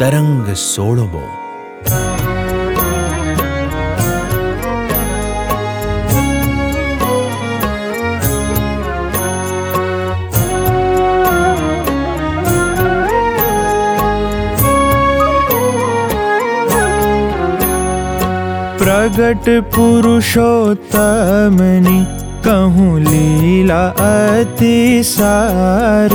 તરંગ 16મો. પ્રગટ પુરુષોત્તમની કહું લીલા અતિસાર,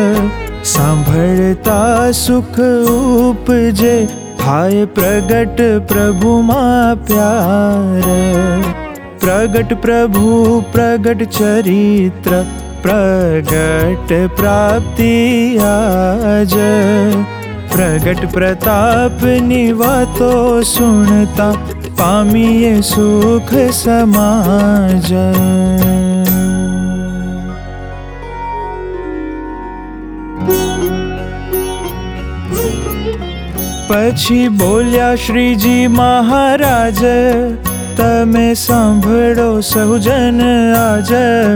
સાંભળતા સુખ ઉપજે થાય પ્રગટ પ્રભુમાં પ્યાર. પ્રગટ પ્રભુ પ્રગટ ચરિત્ર પ્રગટ પ્રાપ્તિ આજ, પ્રગટ પ્રતાપની વાતો સુણતા પામીએ સુખ સમાજ. પછી બોલ્યા શ્રીજી મહારાજ, તમે સાંભળો સહુજન આજ,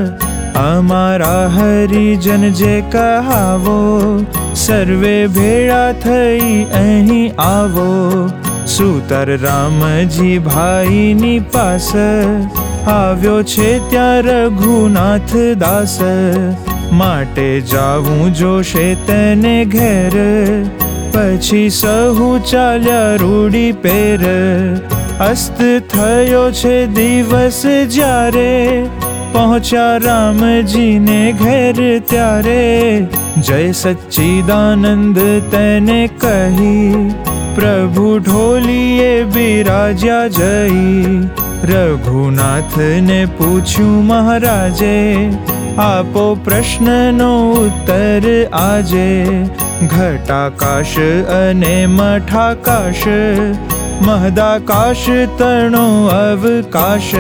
અમારા હરિજન જે કહાવો, સર્વે ભેળા થઈ અહીં આવો. સૂતર રામજી ભાઈની પાસ, આવ્યો છે ત્યાં રઘુનાથ દાસ. માટે જાવું જોશે તેને ઘેર, પછી સહુ ચાલ્યા રૂડી પેર. અસ્ત થયો છે દિવસ જ્યારે, પહોંચ્યા રામજીને ઘેર ત્યારે. જય સચ્ચિદાનંદ તેને કહી, પ્રભુ ઢોલીએ બિરાજ્યા જઈ. રઘુનાથને પૂછ્યું મહારાજે, આપો પ્રશ્નનો ઉત્તર આજે. ઘટાકાશ અને મઠાકાશ, મહદાકાશ તણો અવકાશ.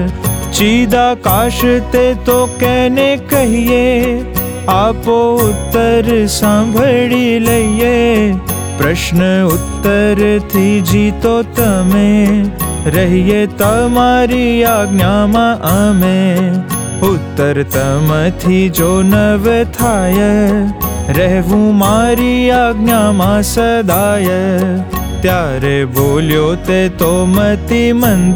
ચિદાકાશ તે તો કેને કહીએ, આપો ઉત્તર સાંભળી લઈએ. પ્રશ્ન ઉત્તરથી જીતો તમે, રહીએ તમારી આજ્ઞામાં અમે. ઉત્તર તમથી જો નવ થાય, રહેવું મારી આજ્ઞામાં સદાય. ત્યારે બોલ્યો તે તો મતિ મંદ,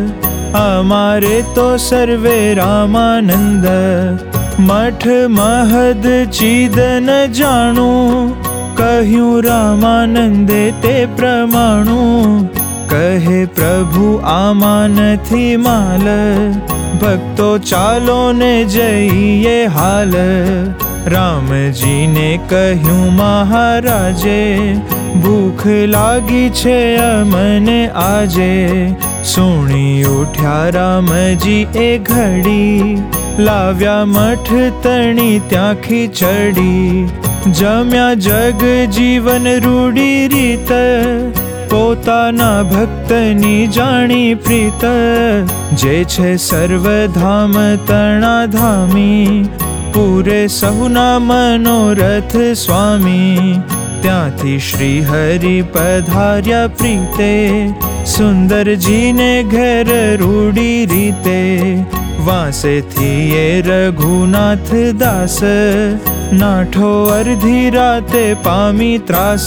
અમારે તો સર્વે રામાનંદ. મઠ મહદ ચિદ ન જાણું, કહ્યું રામાનંદે તે પ્રમાણું. કહે પ્રભુ આમાં નથી માલ, ભક્તો ચાલો ને જઈએ હાલ. રામજીને કહ્યું મહારાજે, ભૂખ લાગી છે અમને આજે. સુણી ઉઠ્યા રામજી એ ઘડી, લાવ્યા મઠ તણી ત્યાં ખીચડી. જમ્યા જગ જીવન રૂડી રીત, પોતાના ભક્તની જાણી પ્રીત. જે છે સર્વધામ તણા ધામી, પૂરે સહુના મનોરથ સ્વામી. ત્યાંથી શ્રી હરિ પધાર્યા પ્રીતે, સુંદરજીને ઘેર રૂડી રીતે. વાંસેથી એ રઘુનાથ દાસ, નાઠો અર્ધી રાતે પામી ત્રાસ.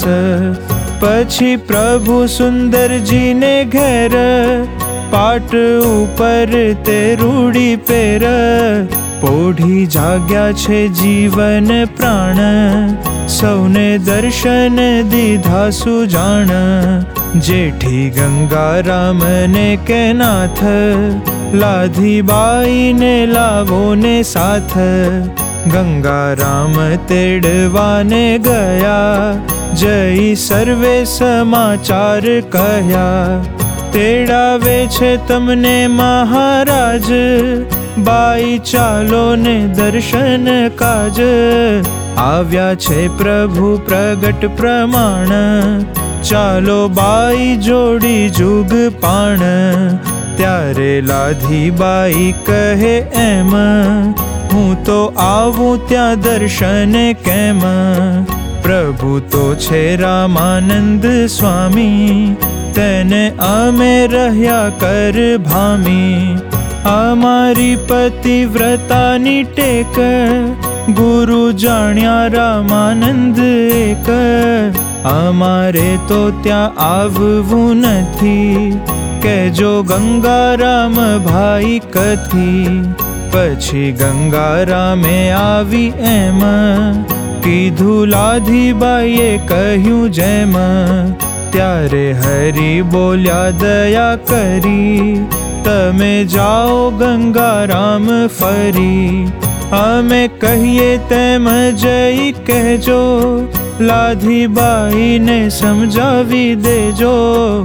પછી પ્રભુ સુંદરજીને ઘેર, પાટ ઉપર તે રૂડી પેર. પોઢી જાગ્યા છે જીવન પ્રાણ, સૌને દર્શન દીધા સુજાણ. જેઠી ગંગા રામને કે નાથ, લાધી બાઈને લાવો ને સાથ. ગંગા રામ તેડવાને ગયા, જઈ સર્વે સમાચાર કહ્યા. તેડાવે છે તમને મહારાજ, બાઈ ચાલો ને દર્શન કાજ. આવ્યા છે પ્રભુ પ્રગટ પ્રમાણ, ચાલો બાઈ જોડી જુગ પાણ. ત્યારે લાધી બાઈ કહે એમ, હું તો આવું ત્યાં દર્શન કેમ. પ્રભુ તો છે રામાનંદ સ્વામી, તેને અમે રહ્યા કર ભામી. અમારી પતિવ્રતાની ટેક, ગુરુ જાણ્યા રામાનંદ એક. અમારે તો ત્યાં આવવું નથી, કહેજો ગંગારામ ભાઈ કથી. પછી ગંગારામે આવી એમ કીધું, લાધીબાઈએ કહ્યું જેમ. ત્યારે હરી બોલ્યા દયા કરી, તમે જાઓ ગંગારામ ફરી. અમે કહીએ તેમ જઈ કહેજો, લાધીબાઈને સમજાવી દેજો.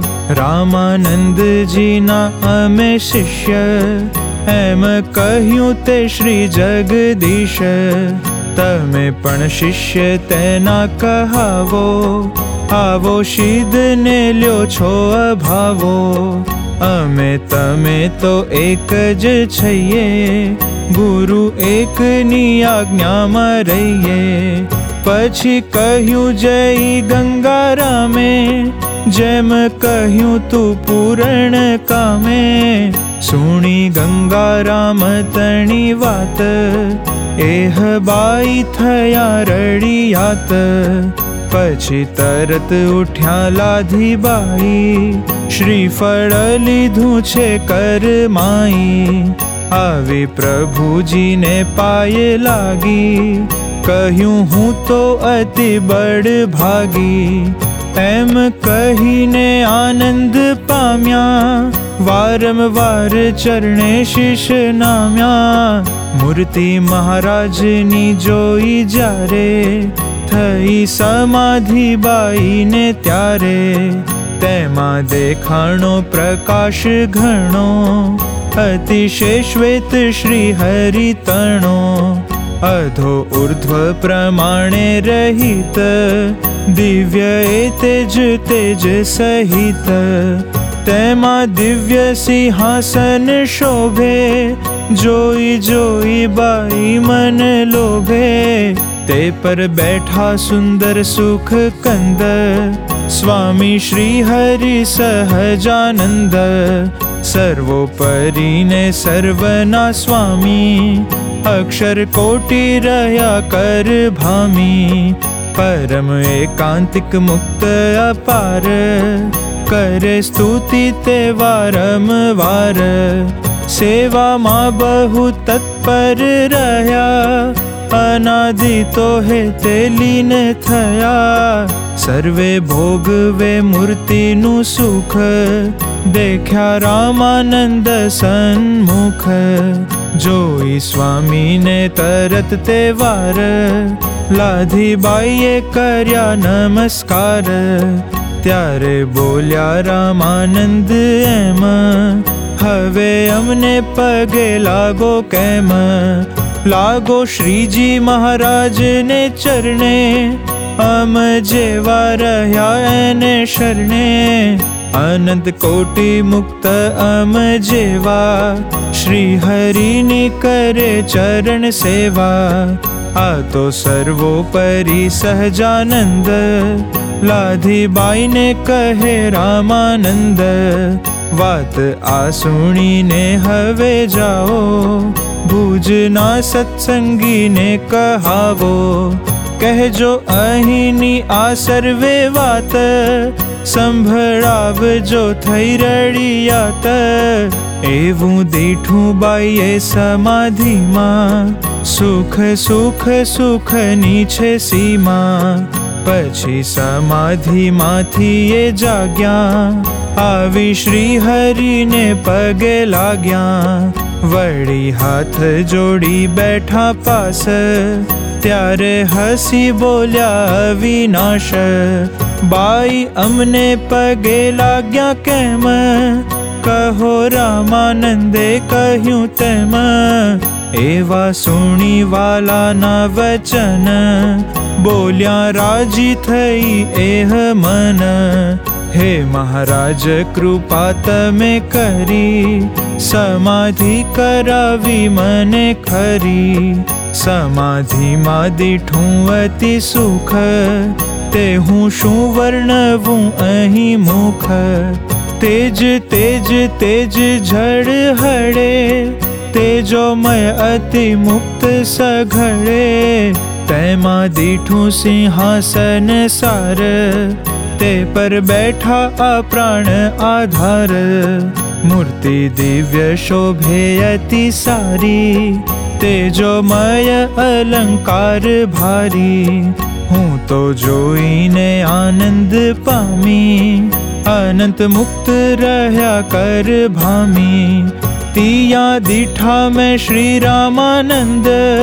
રામાનંદજીના અમે શિષ્ય, એમ કહ્યું તે શ્રી જગદીશ. તમે પણ શિષ્ય તેના કહાવો, આવો સિદ્ધને લ્યો છો અભાવો. અમે તમે તો એક જ છીએ, ગુરુ એકની આજ્ઞામાં રહીએ. પછી કહ્યું જય ગંગારામે, જેમ કહ્યું તું પૂરણ કામે. સુણી ગંગારામ તણી વાત, એહ બાઈ થયા રડિયાત. પછી તરત ઉઠ્યા લાધીબાઈ, શ્રીફળ લીધું છે કરમાઈ. આવી પ્રભુજીને પાયે લાગી, કહ્યું હું તો અતિ બળ ભાગી. એમ કહીને આનંદ પામ્યા, વારંવાર ચરણે શીશ નામ્યા. મૂર્તિ મહારાજની જોઈ જ્યારે, થઈ સમાધિબાઈને ત્યારે. તેમાં દેખાણો પ્રકાશ ઘણો, અતિશય શ્વેત શ્રી હરિ તણો. અધો ઉર્ધ્વ પ્રમાણે રહિત, દિવ્ય એ તેજ તેજ સહિત. તેમાં દિવ્ય સિંહાસન શોભે, જોઈ જોઈ બાઈ મન લોભે. તે પર બેઠા સુંદર સુખ કંદ, સ્વામી શ્રી હરિ સહજાનંદ. સર્વોપરીને સર્વના સ્વામી, અક્ષર કોટી રહ્યા કર ભામી. પરમ એકાંતિક મુક્ત અપાર, કરે સ્તુતિ તે વારંવાર. સેવામાં બહુ તત્પર રહ્યા, અનાદિ તો હે તે લીન થયા. સર્વે ભોગવે મૂર્તિનું સુખ, દેખ્યા રામાનંદ સન્મુખ. જોઈ સ્વામીને તરત તે વાર, લાધીબાઈએ કર્યા નમસ્કાર. ત્યારે બોલ્યા રામાનંદ એમ, હવે અમને પગે લાગો કેમ. લાગો શ્રીજી મહારાજને ચરણે, અમ જેવા રહ્યા એને શરણે. અનંત કોટી મુક્ત અમ જેવા, શ્રી હરિની કરે ચરણ સેવા. આ તો સર્વોપરી સહજાનંદ, લાધીબાઈને કહે રામાનંદ. વાત આ સુણીને હવે જાઓ, ભુજના સત્સંગીને કહાવો. કહેજો અહીંની આ સર્વે વાત, સંભળાવજો થઈ રડિયાત. એવું દીઠું બાઈએ સમાધિમાં, સુખ સુખ સુખની છે સીમા. પછી સમાધિમાંથી એ જાગ્યા, આવી શ્રી હરિને પગે લાગ્યા. વળી હાથ જોડી બેઠા પાસ, ત્યારે હસી બોલ્યા અવિનાશ. બાઈ અમને પગે લાગ્યા કેમ, કહો રામાનંદે કહ્યું તેમ. એવા સુણી વાલાના વચન, બોલ્યા રાજી થઈ એહ મન. હે મહારાજ કૃપા તમે કરી, સમાધિ કરાવી મને ખરી. સમાધિમાં દીઠું અતિ સુખ, તે હું શું વર્ણવું અહીં મુખ. તેજ તેજ તેજ જડ હળે, તેજોમય અતિ મુક્ત સઘળે. તેમાં દીઠું સિંહાસન સાર, તે પર બેઠા આ પ્રાણ આધાર. મૂર્તિ દિવ્ય શોભે અતિ સારી, તેજોમય અલંકાર ભારી. હું તો જોઈને આનંદ પામી, અનંત મુક્ત રહ્યા કર ભામી. તિયા દીઠા મેં શ્રી રામાનંદ,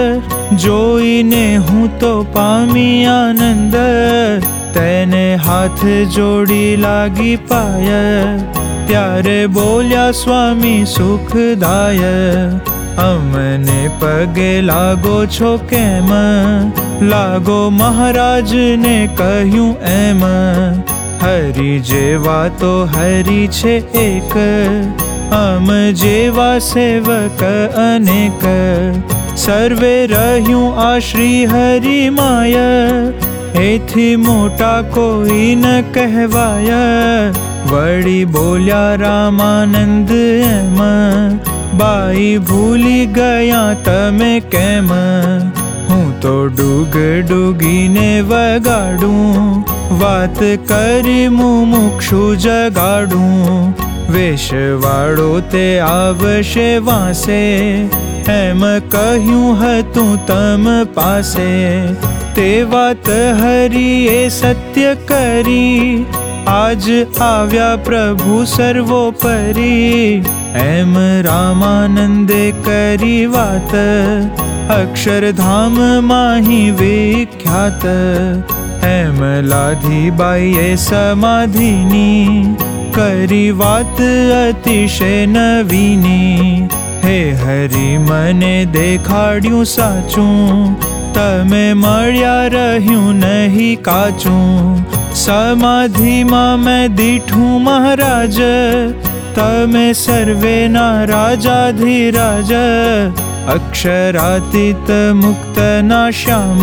જોઈને હું તો પામી આનંદ. તેને હાથ જોડી લાગી પાય, ત્યારે બોલ્યા સ્વામી સુખદાય. અમને પગે લાગો છો કેમ, લાગો મહારાજને કહ્યું એમ. હરિ જેવા તો હરિ છે એક, અમ જેવા સેવક અનેક. સર્વે રહ્યું આ શ્રી હરિ માય, એથી મોટા કોઈ ન કહેવાય. વળી બોલ્યા રામાનંદ એમ, બાઈ ભૂલી ગયા તમે કેમ. હું તો ડૂગ ડૂગીને વગાડું, વાત કરી મુમુક્ષુ જગાડું. વેશવાળો તે આવશે વાંસે, એમ કહ્યું હતું તમ પાસે. તે વાત હરિએ સત્ય કરી, આજ આવ્યા પ્રભુ સર્વોપરી. એમ રામાનંદે કરી વાત, અક્ષરધામ માહી વિખ્યાત. એમ લાધીબાઈએ સમાધિની, કરી વાત અતિશય નવીની. હે હરિ મને દેખાડ્યું સાચું, તમે મળ્યા રહ્યું નહીં કાચું. સમાધિમાં મેં દીઠું મહારાજ, તમે સર્વેના રાજાધિરાજ. અક્ષરાતીત મુક્તના શ્યામ,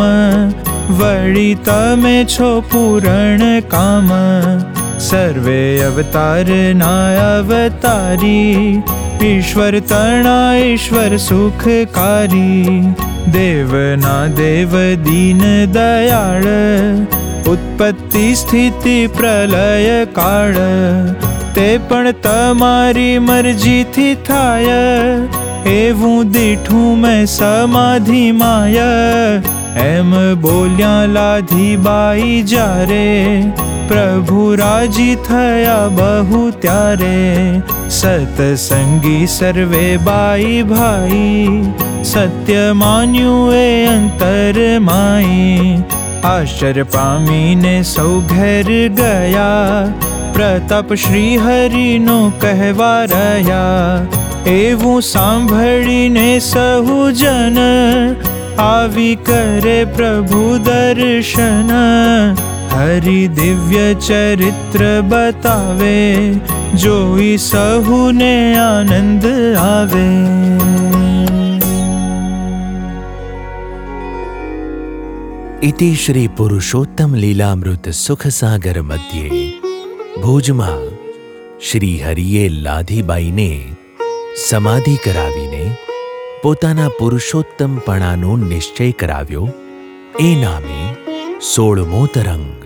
વળી તમે છો પૂરણ કામ. સર્વે અવતારના અવતારી, ઈશ્વર તણા ઈશ્વર સુખકારી. દેવના દેવ દીન દયાળ, ઉત્પત્તિ સ્થિતિ પ્રલય કાળ. તે પણ તમારી મરજીથી થાય, એવું દીઠું મેં સમાધિ માય. એમ બોલ્યા લાધીબાઈ જ્યારે, પ્રભુ રાજી થયા બહુ ત્યારે. સતસંગી સર્વે બાઈ ભાઈ, સત્ય માન્યું એ અંતર માઈ. આશ્ચર્ય પામીને સૌ ઘેર ગયા, પ્રતાપ શ્રી હરિનો કહેવા રહ્યા. એવું સાંભળીને સહુ જન, આવી કરે પ્રભુ દર્શન. હરિ દિવ્ય ચરિત્ર બતાવે, જોઈ સહુને આનંદ આવે. ઇતિ શ્રી પુરુષોત્તમ લીલામૃત સુખસાગર મધ્યે ભુજમાં શ્રી હરિએ લાધીબાઈને સમાધિ કરાવીને પોતાના પુરુષોત્તમપણાનો નિશ્ચય કરાવ્યો. એ નામે 16મો તરંગ